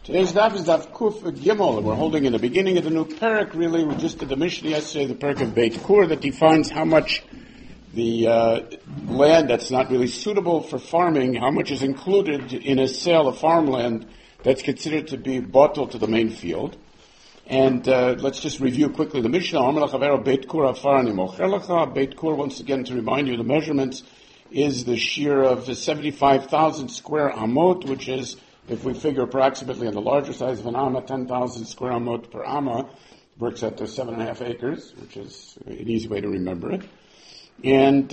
Today's daf is daf Kuf Gimel, and we're holding in the beginning of the new parak. Really, we just did the Mishnah yesterday, the parak of Beit Kur, that defines how much the land that's not really suitable for farming, how much is included in a sale of farmland that's considered to be bottled to the main field. And let's just review quickly the Mishnah. Beit Kur Afarani Mocher. Beit Kur, once again, to remind you, the measurements is the shear of 75,000 square amot, which is, if we figure approximately on the larger size of an amma, 10,000 square amot per amma, works out to 7.5 acres, which is an easy way to remember it. And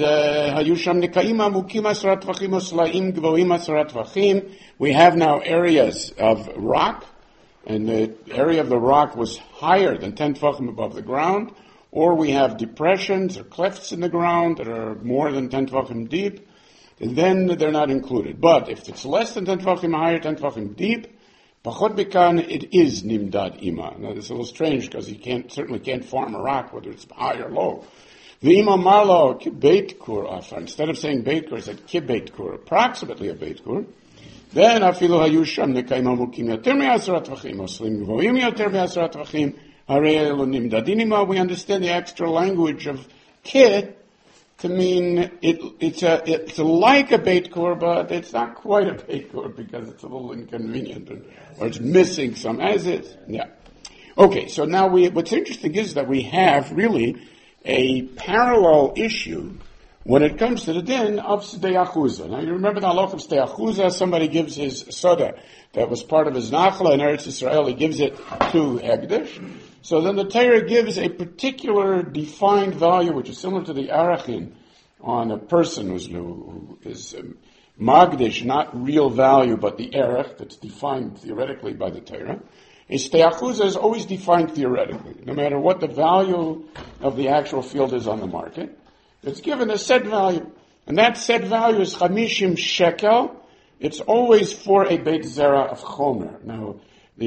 we have now areas of rock, and the area of the rock was higher than 10 tefachim above the ground, or we have depressions or clefts in the ground that are more than 10 tefachim deep, and then they're not included. But if it's less than 10 tefachim higher, 10 tefachim deep, pachot bikan, it is nimdad ima. Now, it's a little strange because you certainly can't farm a rock, whether it's high or low. The ima marlo kibeit kur afar. Instead of saying beit kur, it said kibeit kur, approximately a beit kur. Then afilu hayusham nekaima mukim yoter me'asrat tvachim, oslim gvoim yoter me'asrat tvachim, harei elu nimdadin ima. We understand the extra language of kid to mean it's like a beit kur, but it's not quite a beit kur because it's a little inconvenient or it's missing some as is. Yeah. Okay, so now what's interesting is that we have really a parallel issue when it comes to the din of Sdei Achuzah. Now you remember the halach of Sdei Achuzah, somebody gives his soda that was part of his nachla in Eretz Yisrael, he gives it to Hegdesh. So then the Torah gives a particular defined value, which is similar to the arachin on a person who is magdish, not real value, but the erech that's defined theoretically by the Torah. A Sdei Achuzah is always defined theoretically, no matter what the value of the actual field is on the market. It's given a set value, and that set value is 50 shekel. It's always for a beit zera of chomer. Now,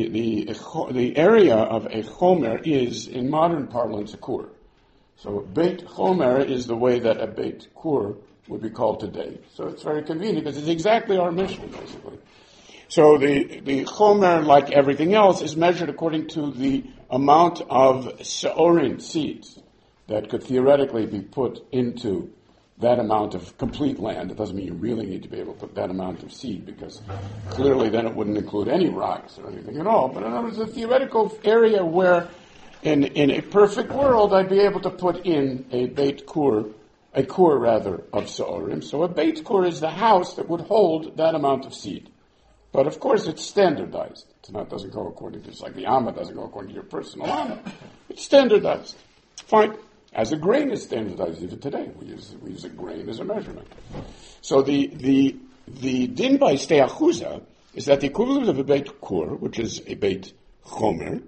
the area of a chomer is, in modern parlance, a kur. So beit chomer is the way that a beit kur would be called today. So it's very convenient because it's exactly our mission, basically. So the chomer, like everything else, is measured according to the amount of seorin, seeds, that could theoretically be put into that amount of complete land. It doesn't mean you really need to be able to put that amount of seed, because clearly then it wouldn't include any rocks or anything at all. But in other words, a theoretical area where in a perfect world I'd be able to put in a beit kur, of seorim. So a beit kur is the house that would hold that amount of seed. But of course it's standardized. It doesn't go according to, just like the amma doesn't go according to your personal amma. It's standardized. Fine. As a grain is standardized even today. We use a grain as a measurement. So the din by Sdei Achuzah is that the equivalent of a beit kur, which is a beit chomer,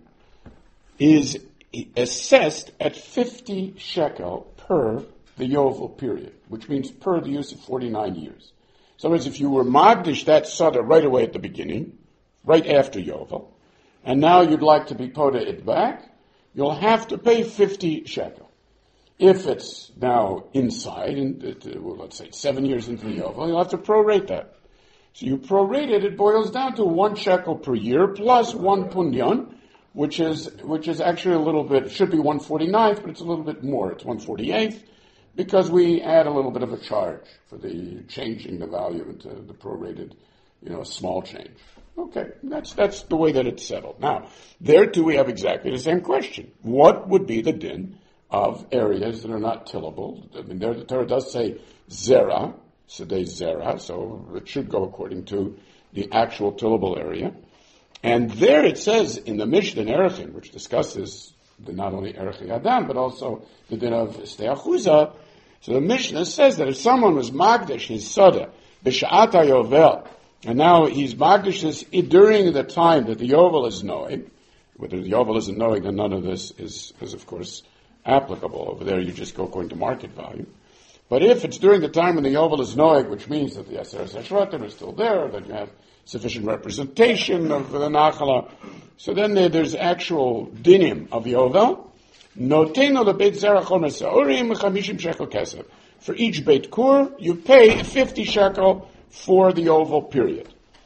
is assessed at 50 shekel per the yovel period, which means per the use of 49 years. So in other words, if you were magdish that sada right away at the beginning, right after yovel, and now you'd like to be pota it back, you'll have to pay 50 shekel. If it's now inside, let's say 7 years into the yovel, you'll have to prorate that. So you prorate it boils down to 1 shekel per year plus 1 punyan, which is actually a little bit, it should be 149th, but it's a little bit more. It's 148th, because we add a little bit of a charge for the changing the value into the prorated, a small change. Okay, that's the way that it's settled. Now, there too we have exactly the same question. What would be the din of areas that are not tillable? I mean, there the Torah does say zera, sedei zera, so it should go according to the actual tillable area. And there it says in the Mishnah in Erechim, which discusses not only Erechi Adam, but also the din of Sdei Achuzah. So the Mishnah says that if someone was magdish his soda, b'sha'at yovel, and now he's magdish this during the time that the yovel is knowing, whether the yovel isn't knowing, then none of this is of course applicable. Over there you just go according to market value. But if it's during the time when the yovel is knowing, which means that the Aseret Hashratim is still there, that you have sufficient representation of the Nachala, so then there's actual dinim of yovel. Noteno the beit zera chomer seorim 50 shekel kesef. For each beit kur, you pay 50 shekel for the oval period.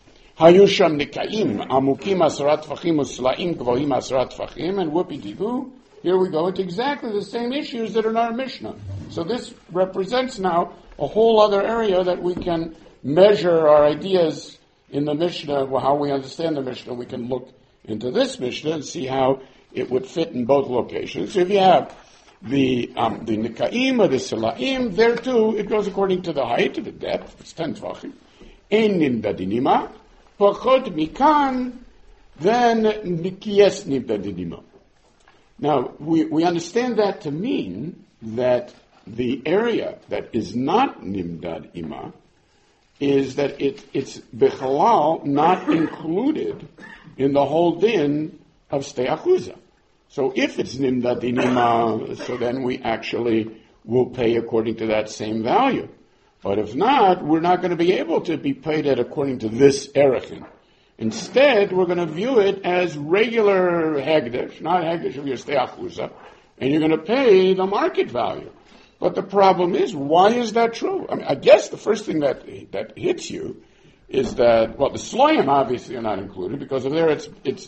Hayusham nikaim, amukim asarat tfachim uslaim gvohim asarat tfachim, and whoopie-dee-doo. Here we go into exactly the same issues that are in our Mishnah. So this represents now a whole other area that we can measure our ideas in the Mishnah, how we understand the Mishnah. We can look into this Mishnah and see how it would fit in both locations. So if you have the nikaim or the silaim, there too, it goes according to the height, to the depth. It's 10 tvachim. Ein nimdadinima, pachot mikan, then nikiyes nimdadinima. Now, we understand that to mean that the area that is not nimdad ima is that it's bechalal, not included in the whole din of stei achuza. So if it's nimdad ima, so then we actually will pay according to that same value. But if not, we're not going to be able to be paid at according to this erechin. Instead, we're going to view it as regular hegdesh, not hegdesh of your stei achuza, and you're going to pay the market value. But the problem is, why is that true? I mean, I guess the first thing that hits you is that, well, the sloyim obviously are not included because of there it's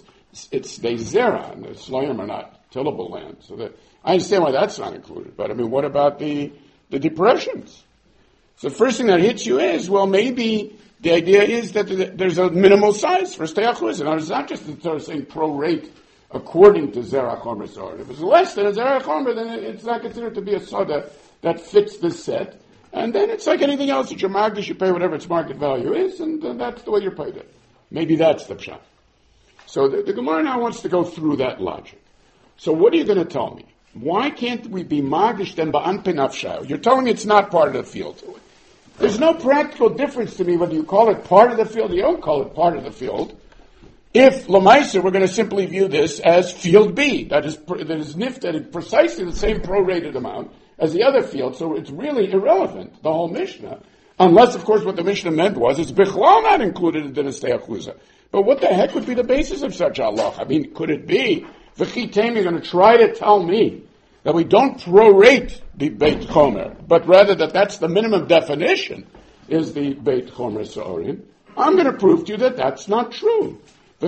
they zera, and the sloyim are not tillable land. So that I understand why that's not included. But I mean, what about the depressions? So the first thing that hits you is, well, maybe the idea is that there's a minimal size for stei achuza. Now, it's not just that they're saying prorate according to zera chomer soda. If it's less than a zera chomer, then it's not considered to be a soda that fits this set. And then it's like anything else that you're magdish, you pay whatever its market value is, and that's the way you're paid it. Maybe that's the pshat. So the Gemara now wants to go through that logic. So what are you going to tell me? Why can't we be magdish then ba'an penafshav? You're telling me it's not part of the field. There's no practical difference to me whether you call it part of the field or you don't call it part of the field. If Lamaisa, we're going to simply view this as field B, that is nifted at precisely the same prorated amount as the other field, so it's really irrelevant, the whole Mishnah, unless, of course, what the Mishnah meant was it's bichlal not included in the stei achuza. But what the heck would be the basis of such halach? I mean, could it be, v'chitem, you're going to try to tell me that we don't prorate the Beit Chomer, but rather that's the minimum definition, is the Beit Chomer Sa'orim? I'm going to prove to you that that's not true.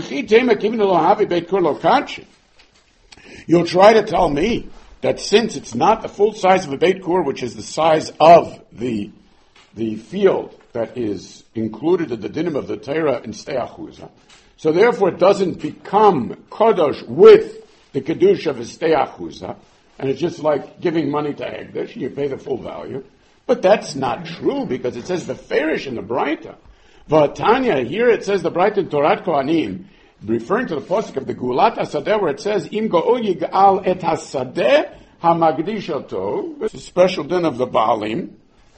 You'll try to tell me that since it's not the full size of a Beit Kur, which is the size of the field that is included in the dinim of the Torah in stei achuza, so therefore it doesn't become kadosh with the kedusha of a stei achuza, and it's just like giving money to Hegdesh, you pay the full value. But that's not true, because it says the Ferish in the Braita. V'atanya, here it says the Braita in Torat Kohanim, referring to the pasuk of the Gulat HaSadeh, where it says, Im go'ol yig'al et hasadeh hamagdish oto. It's a special din of the Baalim.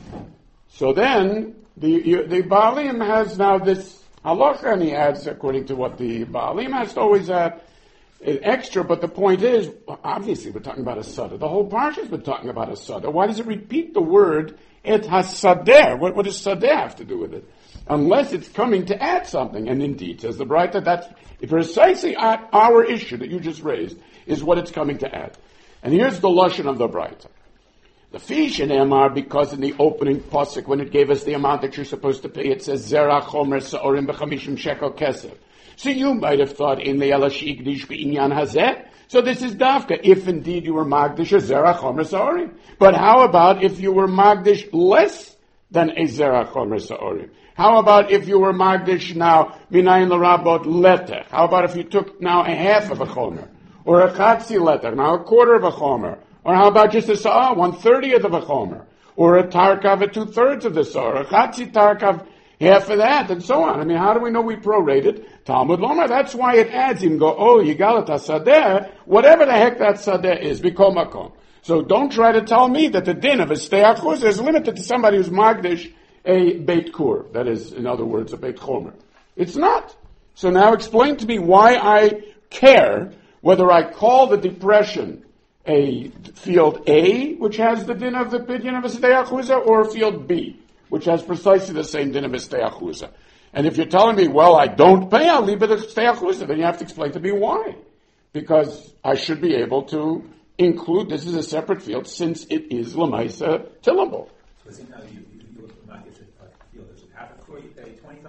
So then, the Baalim has now this halacha, and he adds, according to what the Baalim has to always add, extra, but the point is, obviously we're talking about a sadeh. The whole parsha has been talking about a sadeh. Why does it repeat the word et hasadeh? What does sadeh have to do with it? Unless it's coming to add something. And indeed, says the Braita, that's precisely our issue that you just raised, is what it's coming to add. And here's the lashon of the Braita. The fish in Emar, because in the opening pasuk, when it gave us the amount that you're supposed to pay, it says zera chomer sa'orim b'chamishim shekel kesef. So you might have thought in the Elash Igdish B'inyan Hazeh. So this is Dafka, if indeed you were Magdish a Zerach Chomer Sa'orim. But how about if you were Magdish less than a Zerach Chomer Sa'orim? How about if you were Magdish now, Minayin L'Rabot Letech? How about if you took now a half of a Chomer? Or a Chatzi Letech, now a quarter of a Chomer? Or how about just a Sa'ah, 1/30th of a Chomer? Or a Tarkav, a 2/3 of the Sa'ah? Or a Chatzi Tarkav, half of that, and so on. I mean, how do we know we prorated? Talmud Lomar, that's why it adds him, go, oh, Yigalat HaSadeh, whatever the heck that Sadeh is, B'kol Makom. So don't try to tell me that the din of a stei achuza is limited to somebody who's Magdish a Beit Kur, that is, in other words, a Beit Chomer. It's not. So now explain to me why I care whether I call the depression a field A, which has the din of the pidyon of a stei achuza, or field B, which has precisely the same din of a stei achuza. And if you're telling me, well, I don't pay, I'll leave it as stei achuza, then you have to explain to me why. Because I should be able to include this as a separate field since it is lemaisa tillable. So now you look at the market field. There's half a core, you pay 25,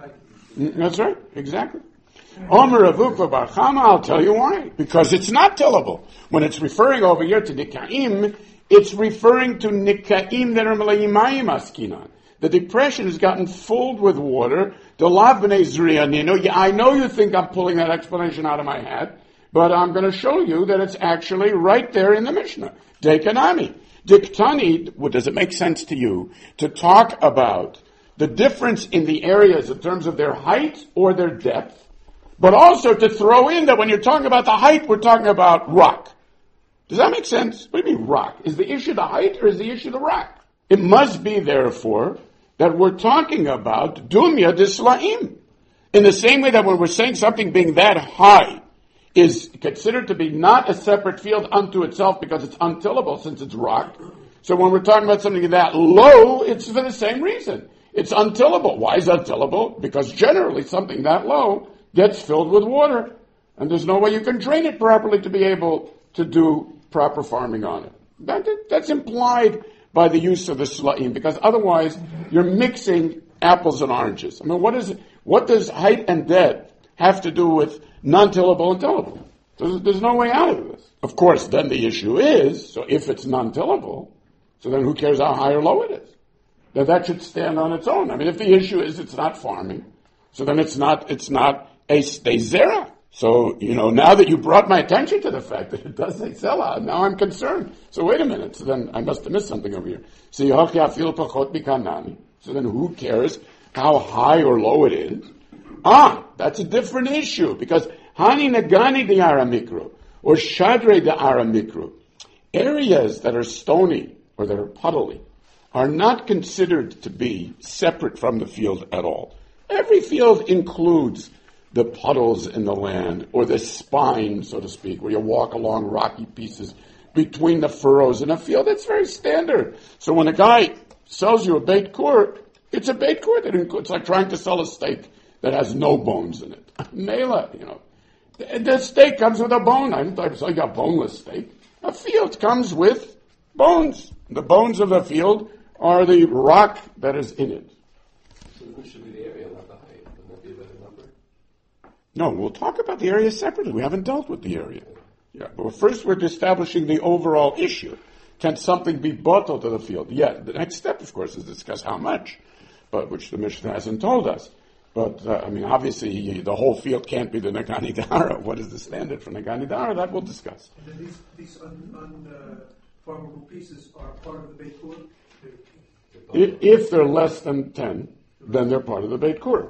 That's right, exactly. Omer Avukva Bar Chama, I'll tell you why. Because it's not tillable. When it's referring over here to Nikaim, it's referring to Nikaim that are Malayimayim Askinan. The depression has gotten filled with water. I know you think I'm pulling that explanation out of my hat, but I'm going to show you that it's actually right there in the Mishnah. Dekanami. Diktani, does it make sense to you to talk about the difference in the areas in terms of their height or their depth, but also to throw in that when you're talking about the height, we're talking about rock? Does that make sense? What do you mean rock? Is the issue the height or is the issue the rock? It must be, therefore, that we're talking about Dumya Dislaim. In the same way that when we're saying something being that high is considered to be not a separate field unto itself because it's untillable since it's rock. So when we're talking about something that low, it's for the same reason. It's untillable. Why is it untillable? Because generally something that low gets filled with water, and there's no way you can drain it properly to be able to do proper farming on it. That's implied by the use of the sla'im, because otherwise you're mixing apples and oranges. I mean, what does height and depth have to do with non-tillable and tillable? There's no way out of this. Of course, then the issue is, so if it's non-tillable, so then who cares how high or low it is? Then that should stand on its own. I mean, if the issue is it's not farming, so then it's not a zera. So, now that you brought my attention to the fact that it does say selah, now I'm concerned. So wait a minute, so then I must have missed something over here. So then who cares how high or low it is? That's a different issue, because Hani Nagani de Aramikru, or Shadre de Aramikru, areas that are stony or that are puddly, are not considered to be separate from the field at all. Every field includes the puddles in the land, or the spine, so to speak, where you walk along rocky pieces between the furrows in a field. That's very standard. So when a guy sells you a beit kur, it's a beit kur. It's like trying to sell a steak that has no bones in it. Mela, The steak comes with a bone. I didn't say you got boneless steak. A field comes with bones. The bones of the field are the rock that is in it. So it should be the area, not the height. Would that be a better number? No, we'll talk about the area separately. We haven't dealt with the area. Yeah, but first we're establishing the overall issue. Can something be bottled to the field? Yeah, the next step, of course, is to discuss how much, but which the Mishnah hasn't told us. But, obviously, the whole field can't be the Nagani Dara. What is the standard for Nagani Dara? That we'll discuss. And then these unfarmable pieces are part of the Beit Kur? If they're less than 10, then they're part of the Beit Kur.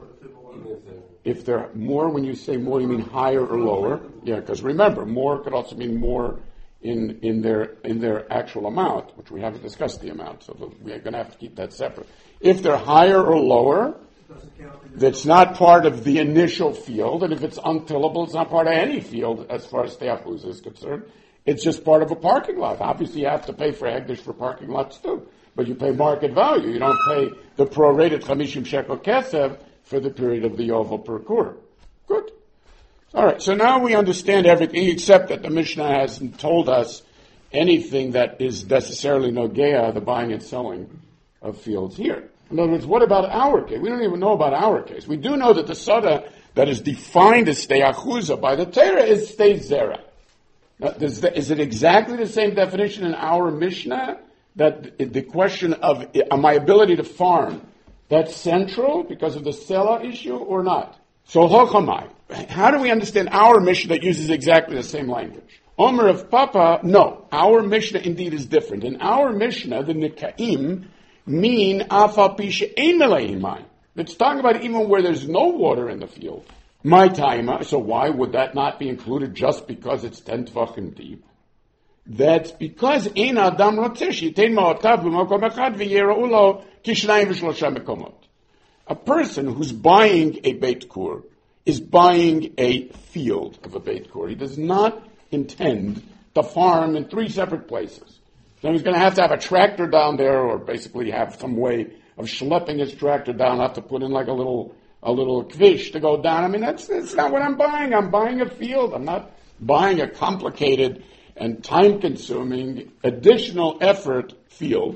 If they're more, when you say more, you mean higher or lower? Yeah, because remember, more could also mean more in their actual amount, which we haven't discussed the amount, so we're going to have to keep that separate. If they're higher or lower, that's not part of the initial field, and if it's untillable, it's not part of any field as far as Teapuz is concerned. It's just part of a parking lot. Obviously, you have to pay for Hegdish for parking lots too, but you pay market value. You don't pay the prorated 50 shekel kesev for the period of the Yovel per kur. Good. All right, so now we understand everything except that the Mishnah hasn't told us anything that is necessarily nogea, the buying and selling of fields here. In other words, what about our case? We don't even know about our case. We do know that the sada that is defined as stei achuza by the Torah is stei zera. Now, is it exactly the same definition in our Mishnah? That the question of my ability to farm, that's central because of the Selah issue or not? So, Hochamai, how do we understand our Mishnah that uses exactly the same language? Omer of Papa, no. Our Mishnah indeed is different. In our Mishnah, the Nikaim mean Afal Pisha Ein Melayimai. It's talking about even where there's no water in the field. My time, so why would that not be included just because it's 10 tvachim deep? That's because Ein Adam Rotzesh Yitain Ma'otav B'Makom Echad V'Yera'u Lo Kishnayim V'Shlosha Mekomot. A person who's buying a Beit Kur is buying a field of a Beit Kur. He does not intend to farm in 3 separate places. So he's going to have a tractor down there, or basically have some way of schlepping his tractor down. Have to put in like a little kvish to go down. I mean, that's not what I'm buying. I'm buying a field. I'm not buying a complicated and time-consuming additional effort field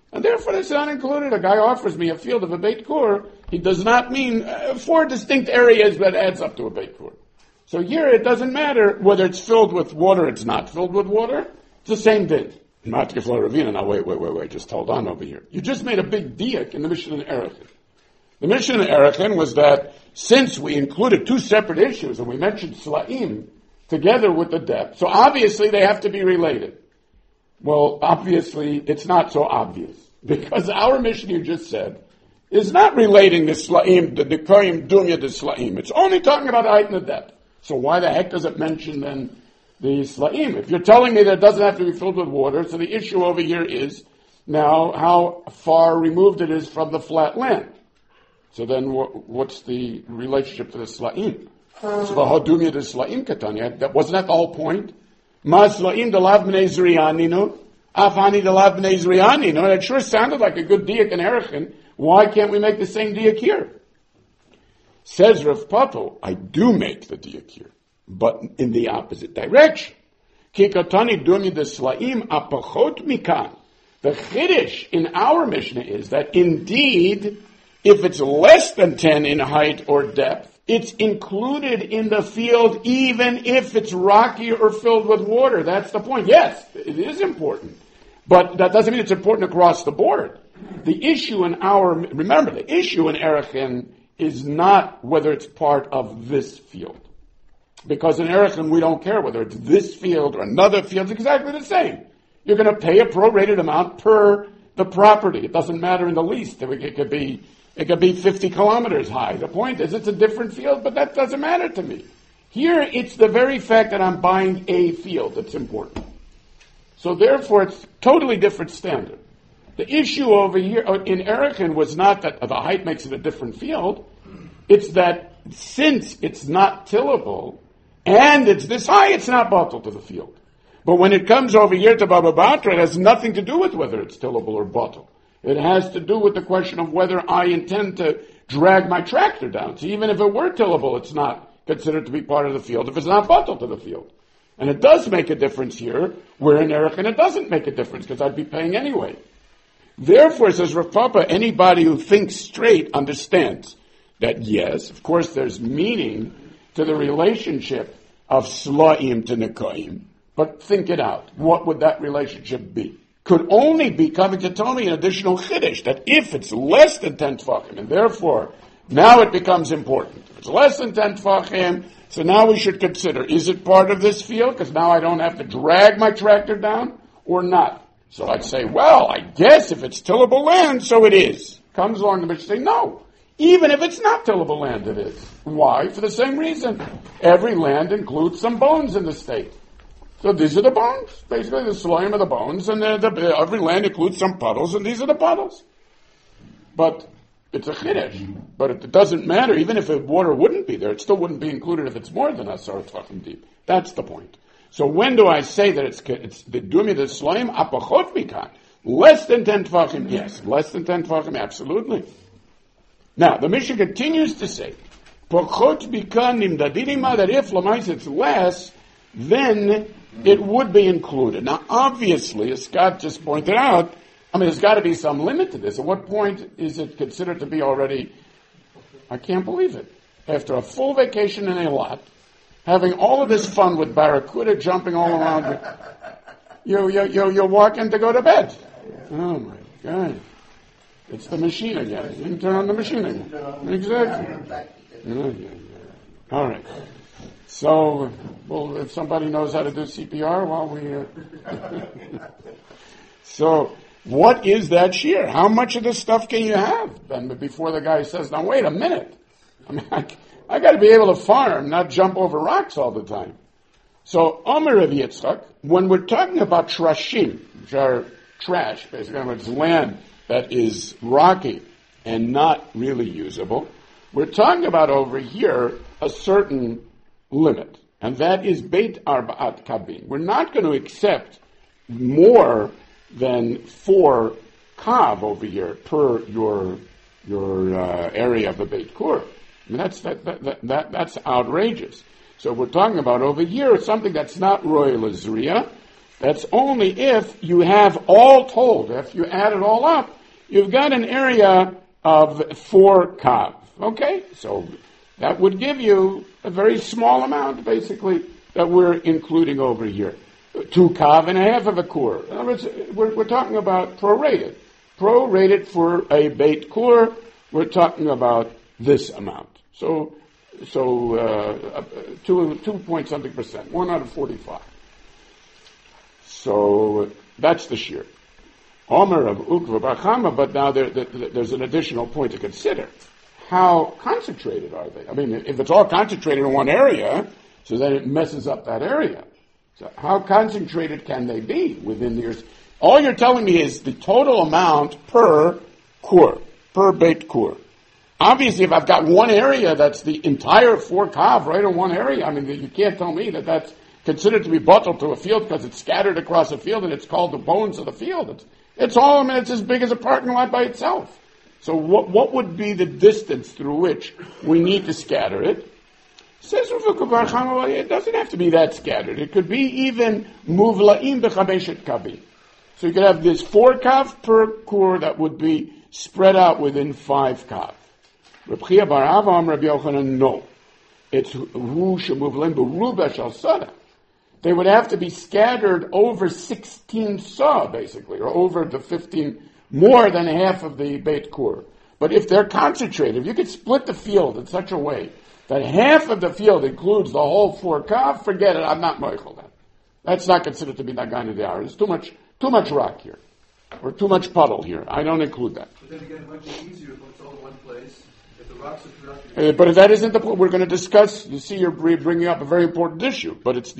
And therefore it's not included. A guy offers me a field of a Beit Kur, he does not mean 4 distinct areas that adds up to a Beit Kur. So here it doesn't matter whether it's filled with water or it's not filled with water. It's the same thing. Matkefla Ravina, now wait, just hold on over here. You just made a big diak in the Mishnah in Erechin. The Mishnah in Erechin was that since we included 2 separate issues and we mentioned Sla'im together with the depth, so obviously they have to be related. Well, obviously it's not so obvious because our Mishnah you just said is not relating the Sla'im, the Nikoim Dumya to Sla'im. It's only talking about height and the depth. So why the heck does it mention then the Sla'im? If you're telling me that it doesn't have to be filled with water, so the issue over here is now how far removed it is from the flat land. So then what's the relationship to the Sla'im? So the Hodumya to Sla'im Katanya, wasn't that the whole point? Ma Sla'im delav b'nei Zriyaninu, afani delav b'nei Zriyaninu. That sure sounded like a good diak in Erechin. Why can't we make the same diak here? Says Rav Papo, I do make the diak here, but in the opposite direction. Kikatani dumya de Sla'im apachot mikan. The chiddush in our Mishnah is that indeed, if it's less than 10 in height or depth, it's included in the field even if it's rocky or filled with water. That's the point. Yes, it is important. But that doesn't mean it's important across the board. The issue in the issue in Erechin is not whether it's part of this field. Because in Erechin we don't care whether it's this field or another field. It's exactly the same. You're going to pay a prorated amount per the property. It doesn't matter in the least. It could be 50 kilometers high. The point is it's a different field, but that doesn't matter to me. Here, it's the very fact that I'm buying a field that's important. So therefore, it's totally different standard. The issue over here in Erechin was not that the height makes it a different field. It's that since it's not tillable, and it's this high, it's not bottled to the field. But when it comes over here to Baba Batra, it has nothing to do with whether it's tillable or bottled. It has to do with the question of whether I intend to drag my tractor down. So even if it were tillable, it's not considered to be part of the field if it's not bottled to the field. And it does make a difference here, where in Erechin it doesn't make a difference because I'd be paying anyway. Therefore, says Rav Papa, anybody who thinks straight understands that yes, of course there's meaning to the relationship of Sla'im to Nikoim, but think it out. What would that relationship be? Could only be coming to tell me an additional chiddush, that if it's less than 10 tfachim, and therefore now it becomes important. If it's less than 10 tfachim, so now we should consider, is it part of this field? Because now I don't have to drag my tractor down, or not. So I'd say, well, I guess if it's tillable land, so it is. Comes along the Mishnah say, no. Even if it's not tillable land, it is. Why? For the same reason. Every land includes some bones in the state. So these are the bones. Basically, the slime of the bones, and every land includes some puddles, and these are the puddles. But it's a chiddush. But it doesn't matter. Even if the water wouldn't be there, it still wouldn't be included if it's more than a sar tvachim deep. That's the point. So when do I say that it's the dumya the slime apachot mikan? Less than 10 tvachim, yes. Less than 10 tvachim, absolutely. Now, the Mishnah continues to say, pachot mikan nimdadinima, that if lamais it's less, then it would be included. Now, obviously, as Scott just pointed out, there's got to be some limit to this. At what point is it considered to be already, I can't believe it. After a full vacation in Eilat, having all of this fun with barracuda jumping all around you're walking to go to bed. Oh my God. It's the machine again. You can turn on the machine again. Exactly. All right. So, well, if somebody knows how to do CPR while we... So, what is that shear? How much of this stuff can you have? Then before the guy says, now wait a minute. I got to be able to farm, not jump over rocks all the time. So, Omer Rav Yitzchak, when we're talking about trashim, which are trash, basically, it's land that is rocky and not really usable, we're talking about over here a certain limit, and that is Beit Arba'at Kabin. We're not going to accept more than 4 kav over here per your area of the Beit Kur. That's outrageous. So we're talking about over here something that's not royal azriya, That's only if you have all told, if you add it all up, you've got an area of 4 kav. Okay? So that would give you a very small amount, basically, that we're including over here. 2 kav and a half of a kur. In other words, we're talking about prorated. Prorated for a beit kur, we're talking about this amount. So 2 point something percent, 1 out of 45. So that's the shear. Omer of Ukva Bachama, but now there's an additional point to consider. How concentrated are they? I mean, if it's all concentrated in one area, so then it messes up that area. So how concentrated can they be within the years? All you're telling me is the total amount per kur, per beit kur. Obviously, if I've got one area that's the entire 4 kav right in one area, I mean, you can't tell me that that's considered to be bottled to a field because it's scattered across a field and it's called the bones of the field. It's all, I mean, it's as big as a parking lot by itself. So what would be the distance through which we need to scatter it? Says Rav Ukva Bar Chama, it doesn't have to be that scattered. It could be even muvla'im b'chameshet kavi. So you could have this 4 kav per kur that would be spread out within 5 kav. Reb Chia bar Ava Rabbi Yochanan, no. It's hu shemuvlim b'ruba shal sada. They would have to be scattered over 16 saw, basically, or over the 15, more than half of the beit kur. But if they're concentrated, if you could split the field in such a way that half of the field includes the whole 4 kav, forget it, I'm not moichel that. That's not considered to be Nagana De'ara. There's too much rock here, or too much puddle here. I don't include that. But then again, it might be easier if it's all in one place. If the rocks are throughout But if that isn't the point, we're going to discuss, you see you're bringing up a very important issue, but it's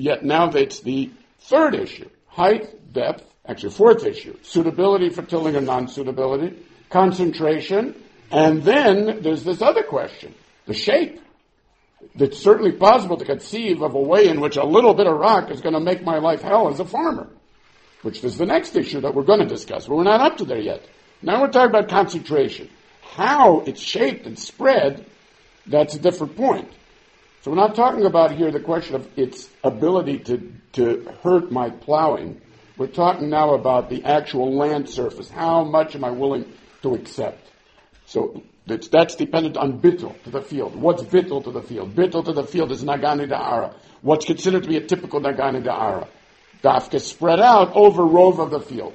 the third issue. Height, depth, actually 4th issue. Suitability for tilling or non-suitability, concentration, and then there's this other question, the shape. It's certainly possible to conceive of a way in which a little bit of rock is going to make my life hell as a farmer, which is the next issue that we're going to discuss, but we're not up to there yet. Now we're talking about concentration. How it's shaped and spread, that's a different point. So we're not talking about here the question of its ability to hurt my plowing. We're talking now about the actual land surface. How much am I willing to accept? So that's dependent on bittul to the field. What's bittul to the field? Bittul to the field is Nagani Da'ara. What's considered to be a typical Nagani Da'ara? Dafka spread out over rove of the field.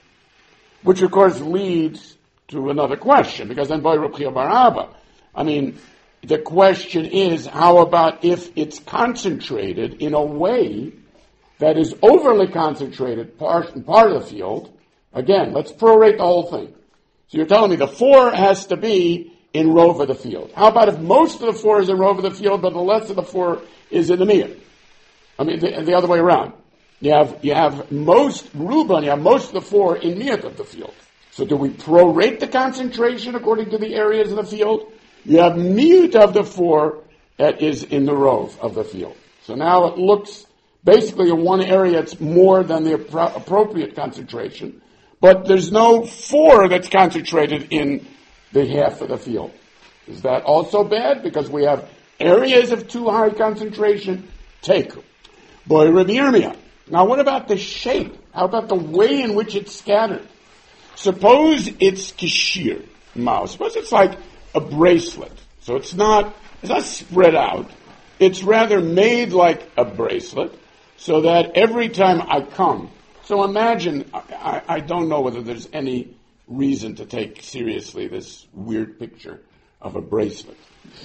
Which of course leads to another question, because then by Reb Chia bar Abba, I mean, the question is, how about if it's concentrated in a way that is overly concentrated part of the field? Again, let's prorate the whole thing. So you're telling me the 4 has to be in rove of the field. How about if most of the 4 is in rove of the field, but the less of the 4 is in the miyat? I mean, the other way around. You have most ruban, you have most of the 4 in miyat of the field. So do we prorate the concentration according to the areas of the field? You have miyut of the 4 that is in the rove of the field. So now it looks basically in one area it's more than the appropriate concentration, but there's no 4 that's concentrated in the half of the field. Is that also bad? Because we have areas of too high concentration. Take boy Rabbi Yirmiyah. Now what about the shape? How about the way in which it's scattered? Suppose it's kishir, mouse. Suppose it's like a bracelet. So it's not spread out. It's rather made like a bracelet, so that every time I come, so imagine, I don't know whether there's any reason to take seriously this weird picture of a bracelet.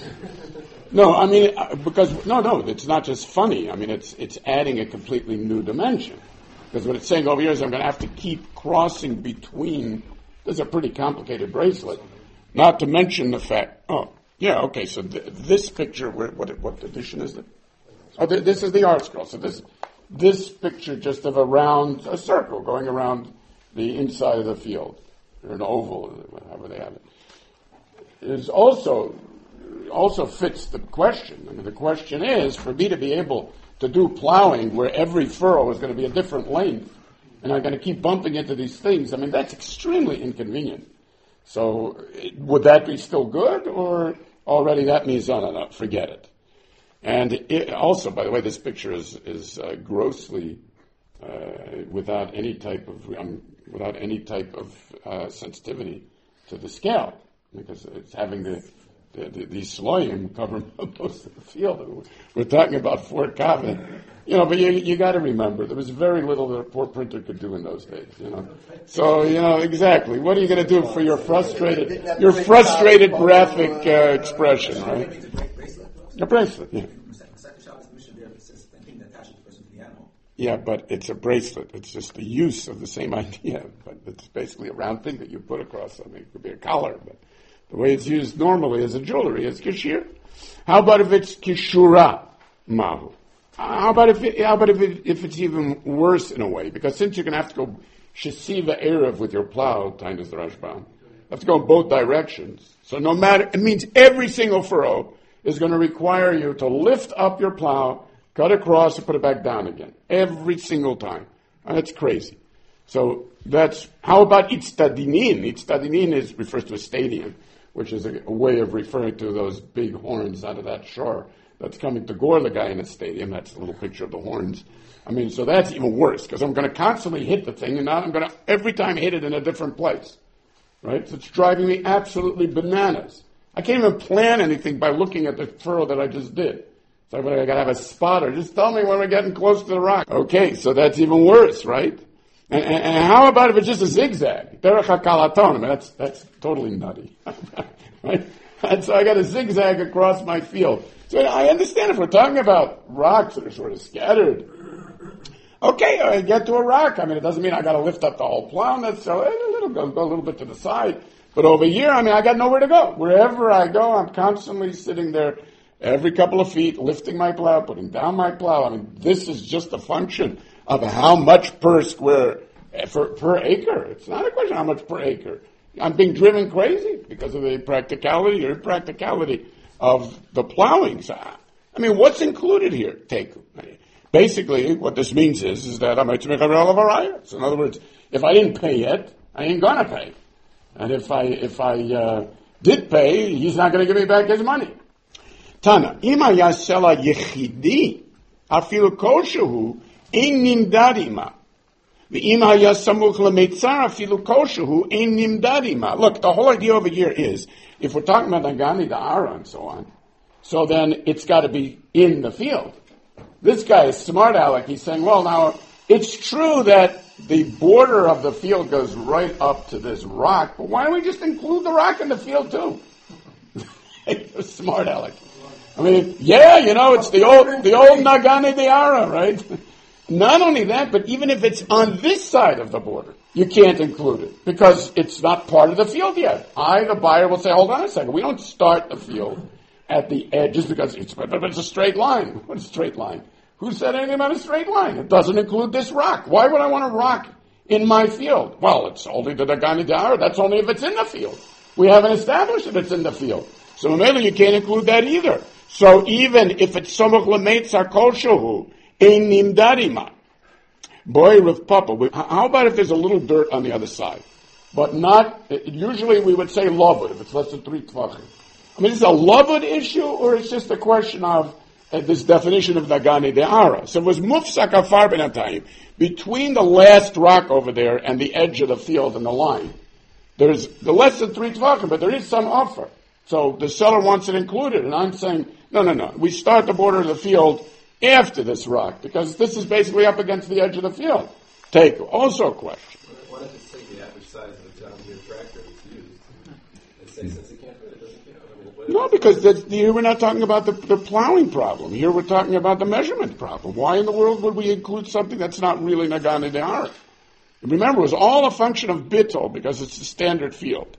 No, I mean, no, it's not just funny. I mean, it's adding a completely new dimension. Because what it's saying over here is I'm going to have to keep crossing between. This is a pretty complicated bracelet. Not to mention the fact. Oh, yeah, okay. So this picture, what edition is it? Oh, this is the art scroll. So this picture just of a circle going around the inside of the field, or an oval, however they have it, is also fits the question. I mean, the question is for me to be able to do plowing where every furrow is going to be a different length, and I'm going to keep bumping into these things. I mean, that's extremely inconvenient. So would that be still good, or already that means, no, forget it. And also, by the way, this picture is grossly without any type of sensitivity to the scale, because it's having these sloyim cover most of the field. We're talking about 4 kaveh, but you got to remember there was very little that a poor printer could do in those days, So exactly, what are you going to do for your frustrated graphic expression, right? A bracelet, yeah. Yeah, but it's a bracelet. It's just the use of the same idea, but it's basically a round thing that you put across something. It could be a collar, but the way it's used normally as a jewelry is kashir. How about if it's kishura mahu? How about if it's even worse in a way? Because since you're going to have to go shesiva erev with your plow, time is the Rashbam, you have to go in both directions. So no matter, it means every single furrow is going to require you to lift up your plow, cut across, and put it back down again. Every single time. That's crazy. So how about Itztadinin? Itztadinin refers to a stadium, which is a way of referring to those big horns out of that shore that's coming to gore the guy in a stadium. That's a little picture of the horns. So that's even worse, because I'm going to constantly hit the thing, and now I'm going to every time hit it in a different place. Right? So it's driving me absolutely bananas. I can't even plan anything by looking at the furrow that I just did. So I got to have a spotter. Just tell me when we're getting close to the rock. Okay, so that's even worse, right? And how about if it's just a zigzag? Derech HaKalaton. That's totally nutty. Right? And so I got a zigzag across my field. So I understand if we're talking about rocks that are sort of scattered. Okay, I get to a rock. It doesn't mean I got to lift up the whole plow. So it'll go a little bit to the side. But over here, I got nowhere to go. Wherever I go, I'm constantly sitting there every couple of feet, lifting my plow, putting down my plow. This is just a function of how much per square, per acre. It's not a question of how much per acre. I'm being driven crazy because of the practicality or impracticality of the plowing. So, what's included here? Basically, what this means is that I'm going to make a real of a riot. So in other words, if I didn't pay yet, I ain't going to pay. And if I did pay, he's not going to give me back his money. Tana, ima yasela yechidi, afilu koshehu, ein nimdadima. V'ima yasamuch lemetzar, afilu koshehu, ein nimdadima. Look, the whole idea over here is, if we're talking about Nagani, Da'ara, and so on, so then it's got to be in the field. This guy is smart aleck. He's saying, well, now, it's true that the border of the field goes right up to this rock, but why don't we just include the rock in the field too? Smart aleck. It's the old Nagane De'ara, right? Not only that, but even if it's on this side of the border, you can't include it because it's not part of the field yet. The buyer, will say, hold on a second, we don't start the field at the edges because it's a straight line. What is a straight line? Who said anything about a straight line? It doesn't include this rock. Why would I want a rock in my field? Well, it's only the Nagane De'ara. That's only if it's in the field. We haven't established if it's in the field. So maybe you can't include that either. So even if it's Samuch L'Meitzar Koshehu, Ein Nimdadima. Boy, Rav Papa, how about if there's a little dirt on the other side? But not, usually we would say lavud, if it's less than 3 tvachim. Is it a lavud issue, or it's just a question of this definition of Nagane De'ara? So it was Mufsak Afar Benatayim. Between the last rock over there and the edge of the field and the line, there's the less than 3 tvachim, but there is some offer. So the seller wants it included, and I'm saying, no. We start the border of the field after this rock, because this is basically up against the edge of the field. Also a question. What if it's the average size of a John Deere tractor that's used? And say, since it can't fit, it doesn't count. No, because here we're not talking about the plowing problem. Here we're talking about the measurement problem. Why in the world would we include something that's not really Nagane De'ara? Remember, it was all a function of bittul, because it's the standard field.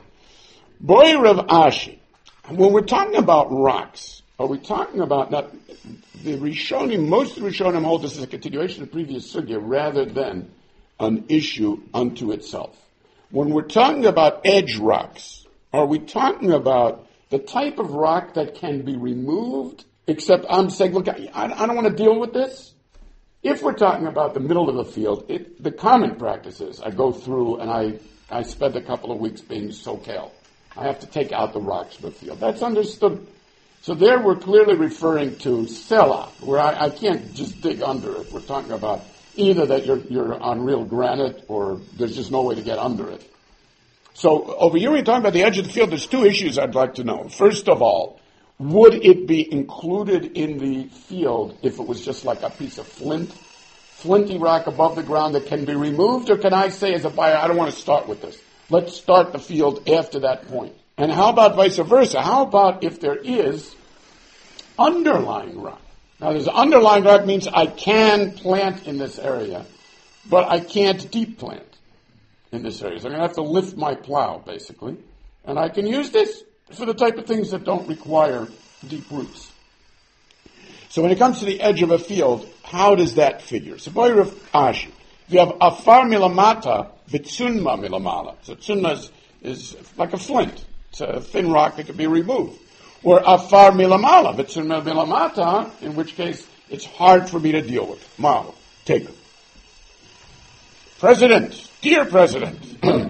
Boy Rav Ashi, when we're talking about rocks, are we talking about not the Rishonim? Most of the Rishonim hold this as a continuation of the previous sugya rather than an issue unto itself. When we're talking about edge rocks, are we talking about the type of rock that can be removed? Except I'm saying, look, I don't want to deal with this. If we're talking about the middle of the field, the common practice is I go through and I spend a couple of weeks being soquel. I have to take out the rocks from the field. That's understood. So there we're clearly referring to Selah, where I can't just dig under it. We're talking about either that you're on real granite or there's just no way to get under it. So over here we're talking about the edge of the field. There's two issues I'd like to know. First of all, would it be included in the field if it was just like a piece of flinty rock above the ground that can be removed? Or can I say as a buyer, I don't want to start with this. Let's start the field after that point. And how about vice versa? How about if there is underlying rock? Now, there's underlying rock means I can plant in this area, but I can't deep plant in this area. So I'm going to have to lift my plow, basically. And I can use this for the type of things that don't require deep roots. So when it comes to the edge of a field, how does that figure? So, if you have afar milamata, vitsunma milamala. So tsunma is like a flint. It's a thin rock that can be removed. Or afar milamala, vitsunma milamata, in which case it's hard for me to deal with. Mal, take it. President, dear President.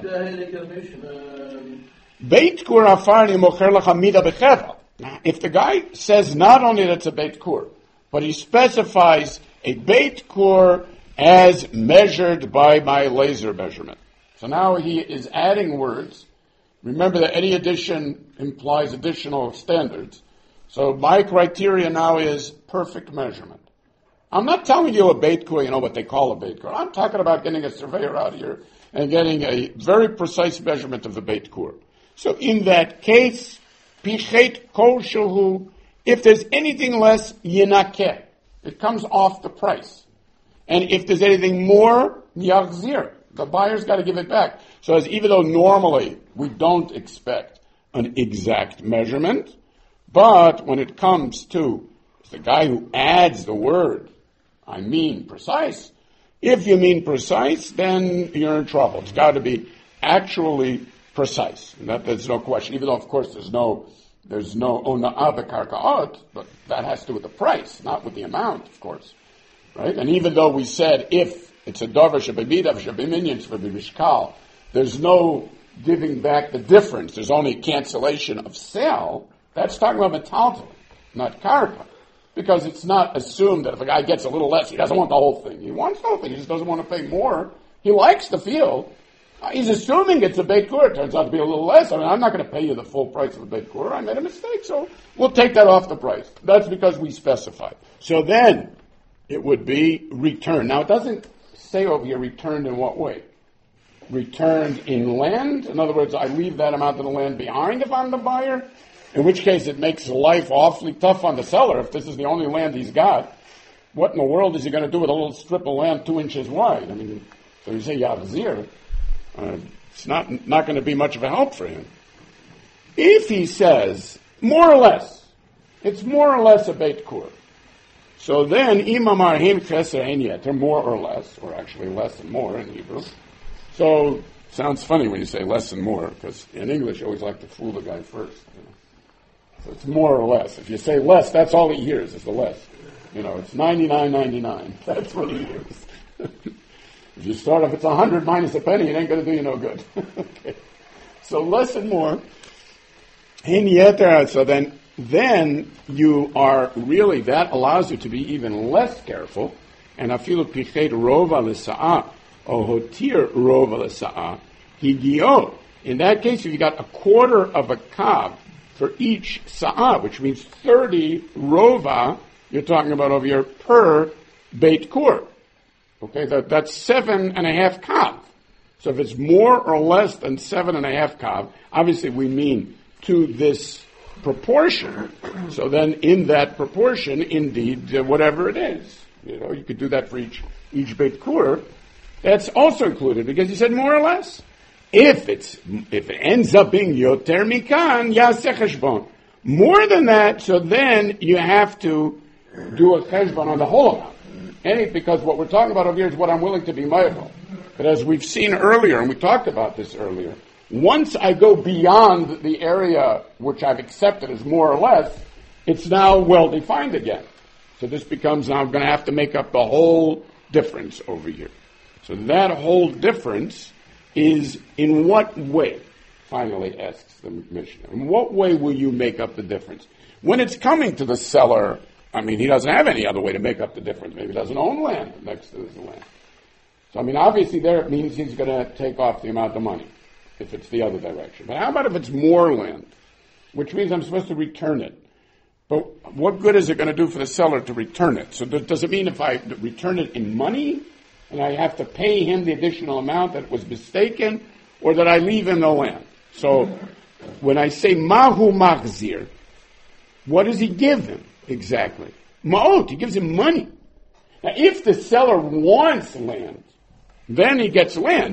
Beit kur afarni mocher lacha mida bechevel. If the guy says not only that it's a beit kur, but he specifies a beit kur as measured by my laser measurement. So now he is adding words. Remember that any addition implies additional standards. So my criteria now is perfect measurement. I'm not telling you a beit kur, you know what they call a beit kur. I'm talking about getting a surveyor out here and getting a very precise measurement of the beit kur. So in that case, pichet kol shehu, if there's anything less, yinakeh. It comes off the price. And if there's anything more, yachzir. The buyer's got to give it back. So as even though normally we don't expect an exact measurement, but when it comes to the guy who adds the word, I mean precise, if you mean precise, then you're in trouble. It's got to be actually precise. And there's no question, even though of course there's no ona'ah b'karka'ot, but that has to do with the price, not with the amount, of course. Right? And even though we said if it's a davar shebebidav shebeminyan shebebishkal, there's no giving back the difference. There's only cancellation of sale. That's talking about metaltal, not karka. Because it's not assumed that if a guy gets a little less, he doesn't want the whole thing. He wants the whole thing. He just doesn't want to pay more. He likes the field. He's assuming it's a beit kur. It turns out to be a little less. I mean, I'm not going to pay you the full price of a beit kur. I made a mistake, so we'll take that off the price. That's because we specified. So then it would be returned. Now, it doesn't say over here returned in what way? Returned in land? In other words, I leave that amount of the land behind if I'm the buyer? In which case it makes life awfully tough on the seller if this is the only land he's got. What in the world is he going to do with a little strip of land 2 inches wide? I mean, so you say yachzir. It's not going to be much of a help for him. If he says, more or less, it's more or less a beit kur. So then, imamar him cheser ein yeter, more or less, or actually less and more in Hebrew. So, sounds funny when you say less and more, because in English you always like to fool the guy first. You know? So it's more or less. If you say less, that's all he hears is the less. You know, it's 99.99. That's what he hears. If you start off, it's 100 minus a penny, it ain't going to do you no good. Okay. So less and more. So then you are really, that allows you to be even less careful. And afilu pichet rova l'sa'ah, or hotir rova l'sa'ah, higio. In that case, if you got a quarter of a kav for each sa'ah, which means 30 rova, you're talking about over here per beit kur. Okay, that's 7.5 kav. So if it's more or less than 7.5 kav, obviously we mean to this proportion. So then in that proportion, indeed, whatever it is, you know, you could do that for each beit kur. That's also included because you said more or less. If it ends up being yoter mikan, yaseh cheshbon. More than that, so then you have to do a cheshbon on the whole amount. Because what we're talking about over here is what I'm willing to be mindful. But as we've seen earlier, and we talked about this earlier, once I go beyond the area which I've accepted as more or less, it's now well defined again. So this becomes now I'm going to have to make up the whole difference over here. So that whole difference is in what way? Finally asks the Mishnah. In what way will you make up the difference? When it's coming to the seller I mean, he doesn't have any other way to make up the difference. Maybe he doesn't own land next to this land. So, I mean, obviously there it means he's going to take off the amount of money if it's the other direction. But how about if it's more land, which means I'm supposed to return it? But what good is it going to do for the seller to return it? So does it mean if I return it in money and I have to pay him the additional amount that was mistaken, or that I leave him the land? So when I say mahu machzir, what does he give him exactly? Ma'ot, he gives him money. Now if the seller wants land, then he gets land.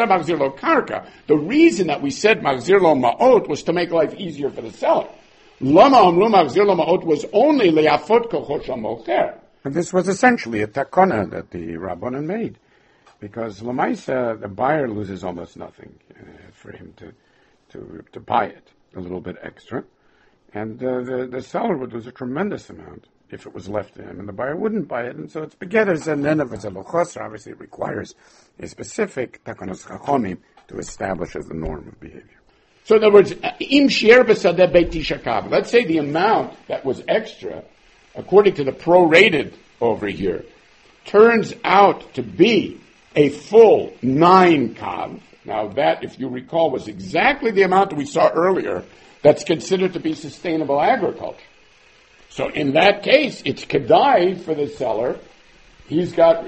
The reason that we said machzir lo ma'ot was to make life easier for the seller. Lama amru machzir lo ma'ot was only le'afot kochot shamocher. And this was essentially a takona that the Rabbanan made, because Lamaisa, the buyer loses almost nothing for him to buy it a little bit extra, and the seller would lose a tremendous amount if it was left to him, and the buyer wouldn't buy it, and so it's begetters, and then if it's a lochosra, obviously it requires a specific takonos chachomim to establish as the norm of behavior. So in other words, im shier b'sadeh beit tishakav, let's say the amount that was extra, according to the prorated over here, turns out to be a full 9 kav. Now that, if you recall, was exactly the amount that we saw earlier that's considered to be sustainable agriculture. So in that case, it's kedai for the seller. He's got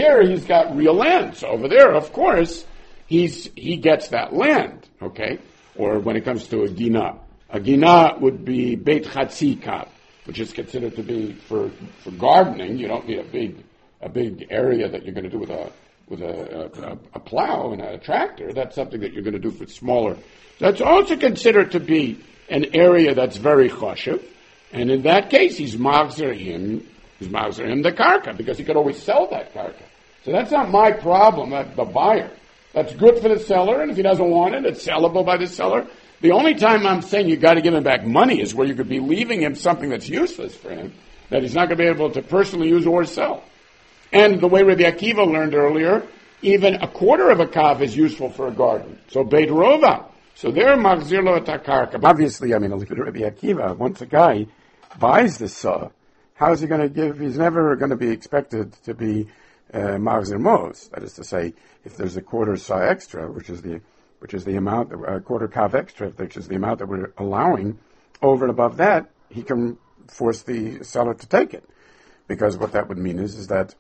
real land. So over there, of course, he gets that land, okay? Or when it comes to a gina would be beit chatzi kav, which is considered to be for gardening. You don't need a big area that you're going to do with a plow and a tractor. That's something that you're going to do for smaller. That's also considered to be an area that's very choshev. And in that case, he's machzir him the karka, because he could always sell that karka. So that's not my problem, the buyer. That's good for the seller, and if he doesn't want it, it's sellable by the seller. The only time I'm saying you got to give him back money is where you could be leaving him something that's useless for him, that he's not going to be able to personally use or sell. And the way Rabbi Akiva learned earlier, even a quarter of a kav is useful for a garden. So Beit Rova. So there, machzir lo et hakarka. Obviously, I mean, look at Rabbi Akiva. Once a guy buys the saw, how is he going to give? He's never going to be expected to be machzir mos. That is to say, if there's a quarter saw extra, which is the amount, a quarter kav extra, which is the amount that we're allowing, over and above that, he can force the seller to take it, because what that would mean is that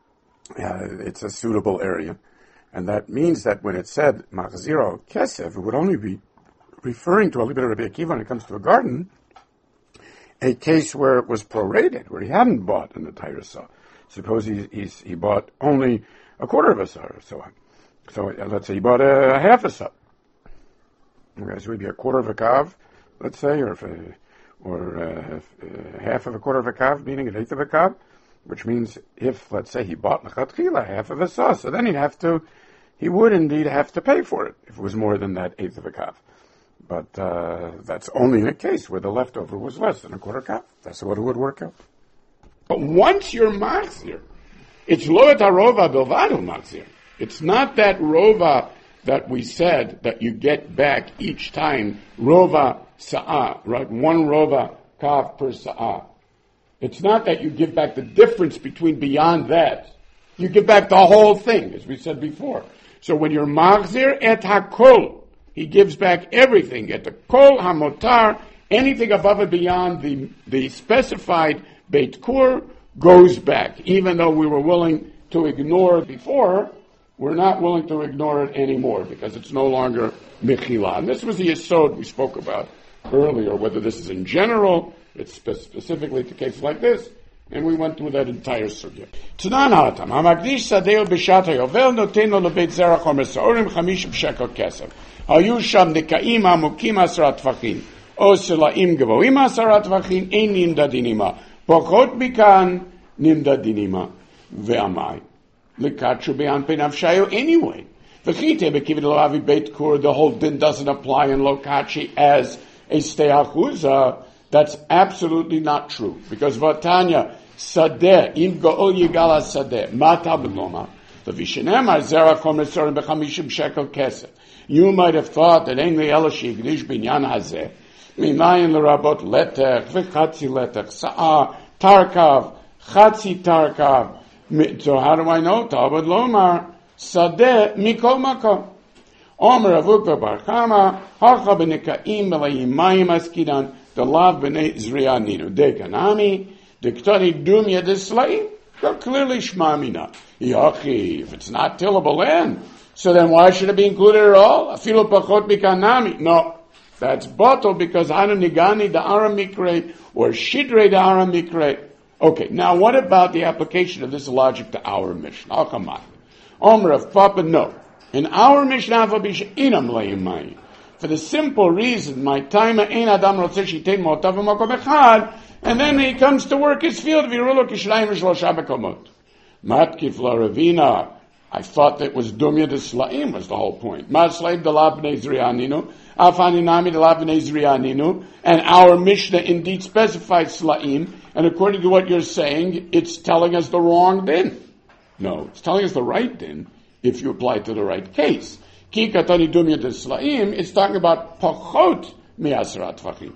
it's a suitable area, and that means that when it said machziro kesef, it would only be referring to a little bit of Rabbi Akiva when it comes to a garden, a case where it was prorated, where he hadn't bought an entire saw. Suppose he bought only a quarter of a saw or so on. So let's say he bought a half a saw. Okay, so maybe a quarter of a kav, let's say, or half of a quarter of a kav, meaning an eighth of a kav, which means if, let's say, he bought lechatchila, half of a saw, so then he would indeed have to pay for it if it was more than that eighth of a kav. But that's only in a case where the leftover was less than a quarter kav. That's what it would work out. But once you're machzir, it's lo et harova bilvado machzir. It's not that rova that we said that you get back each time rova sa'ah, right? 1 rova kav per sa'ah. It's not that you give back the difference between beyond that. You give back the whole thing, as we said before. So when you're machzir et hakol, he gives back everything. Et the kol hamotar, anything above and beyond the specified beit kur goes back. Even though we were willing to ignore it before, we're not willing to ignore it anymore because it's no longer mechila. And this was the yesod we spoke about earlier, whether this is in general, it's specifically to cases like this, and we went through that entire subject. Tanan hatam, hamagdish sadeo b'shat hayovel noten lo lebeit zerach omer sa'orim 50 shekel kesef. Hayu sham nekaim hamukim 10 tvachim. O selaim gavoim 10 tvachim, ein nimdadinima. Pochot mikan nimdadinima. Ve'amai. Likatru be'an penavshayo anyway. V'chite bekivit lo avi beit kur, the whole din doesn't apply in Lokachi as a steachuza. That's absolutely not true. Because Vatanya, Sadeh, im go'ol yigala sadeh, mata b'loma. V'vishenemar zera komesorim b'chamishim shekel kesef. You might have thought that ein li'elashi yigdish binyan hazeh. Minayin l'rabot letech, v'chatzi letech, sa'ah, Tarkav, Chatzi Tarkav. So how do I know? Tabad Lomar, Sadeh Mikol Makom. Omer Avukva Bar Chama, Hacha B'Nekaim B'Layimayim Askidan, the Lav B'nei Zriya Ninu. Dekanami, Diktani Dumya Deslaim. So clearly Shmamina. Yachi, if it's not tillable land, so then why should it be included at all? Afilu Pachot Mikanami. No. That's bottle because Hanu Nigani the Aram Mikre or Shidre the Aram Mikre. Okay, now what about the application of this logic to our Mishnah? Oh, come on. Omer of Papa, no. In our Mishnah, for the simple reason, my time ain't Adam Rotzeshi Tein Motav Makom Echad, and then he comes to work his field. Virulo Kishlayim Shlosha Bekomot. Matkif Ravina. I thought that was Dumya de Slaim was the whole point. Maslaim de Labnei Zrianinu, Afaninami de Labnei Zrianinu, and our Mishnah indeed specifies Slaim, and according to what you're saying, it's telling us the wrong din. No, it's telling us the right din if you apply it to the right case. Ki katani Dumya de Slaim, it's talking about Pachot mi'asrat tvachim.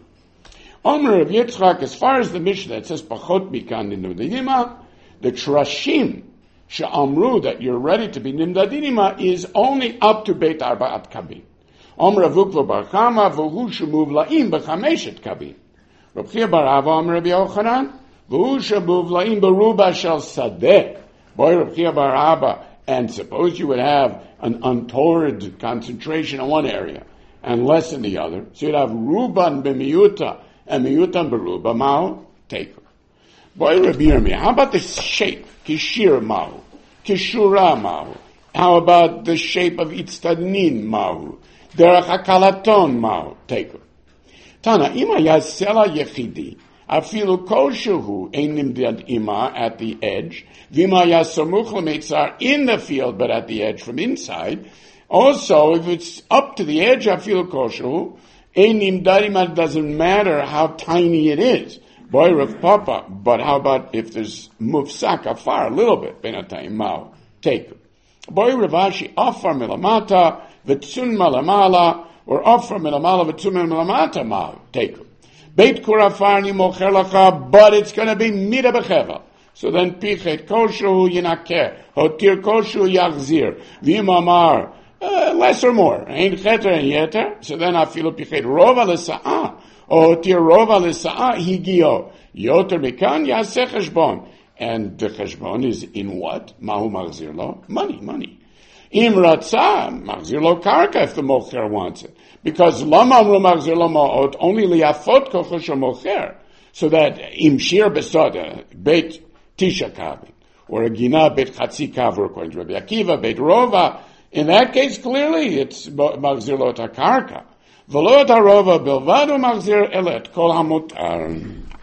Omer of Yitzchak, as far as the Mishnah, it says Pachot mikan ninu the Trashim, Sha'amru, that you're ready to be Nimdadinima, is only up to Beit Arba'at Kabin. Omer Avukva Bar Chama, V'hu Shemuv La'im B'chameshet Kabin. Reb Chia Bar Ava, Omer Rabbi Yochanan, V'hu Shemuv La'im B'ruba Shel Sadeh. Boy, Reb Chia Bar Ava, and suppose you would have an untoward concentration in one area and less in the other, so you'd have Ruban B'miyuta and Miyutan B'ruba, Mao, take her. Boy, Rabbi Yirmiyah, how about the shape? Kishir Mahu. Kishura Mahu. How about the shape of Itztadnin Mahu? Derech HaKalaton Mahu. Take her. Tana, Ima Yasela Yechidi. Afilu Koshuhu Einim Dad Ima at the edge. Vima Yasamuch Lemetzar in the field, but at the edge from inside. Also, if it's up to the edge, Afilu Koshuhu, Einim Dad Ima, doesn't matter how tiny it is. Boy, Rav Papa, but how about if there's mufsak afar, a little bit, benatayim mao, take it. Boy, Rav Ashi, afar milamata, v'tsun malamala, or afar milamala, v'tsun milamata mao, take it. Beit kurafarni mocher lacha, but it's going to be mida b'chevel. So then, pichet koshu yinaker, hotir koshu yachzir, v'imamar, less or more, ain't cheter and yeter, so then I feel pichet rova l'sa'ah, O tirova l'sa'a higio. Yoter mikan yaseh cheshbon. And the cheshbon is in what? Mahu machzir lo? Money. Im ratzah, machzir lo karka if the mocher wants it. Because lama amru machzir lo ma'ot, only liyafot kocho shel mocher. So that im shir besoda, beit tisha kavin, or a gina beit chatzi kavur, according to Rabbi Akiva, beit rova, in that case, clearly, it's machzir lo ta karka. V'lo tarova bilvado machzir elet kol hamutar.